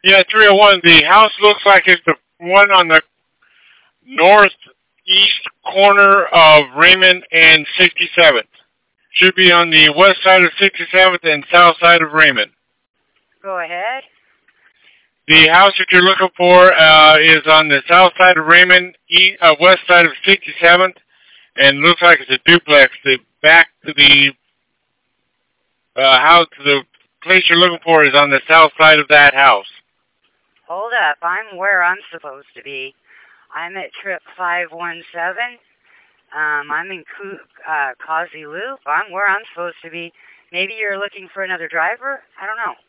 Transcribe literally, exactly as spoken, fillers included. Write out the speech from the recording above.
Yeah, three oh one. The house looks like it's the one on the northeast corner of Raymond and sixty-seventh. Should be on the west side of sixty-seventh and south side of Raymond. Go ahead. The house that you're looking for uh, is on the south side of Raymond, east, uh, west side of sixty-seventh, and looks like it's a duplex. The back to the uh, house, the place you're looking for is on the south side of that house. Hold up. I'm where I'm supposed to be. I'm at trip five one seven. Um, I'm in uh, Causey Loop. I'm where I'm supposed to be. Maybe you're looking for another driver? I don't know.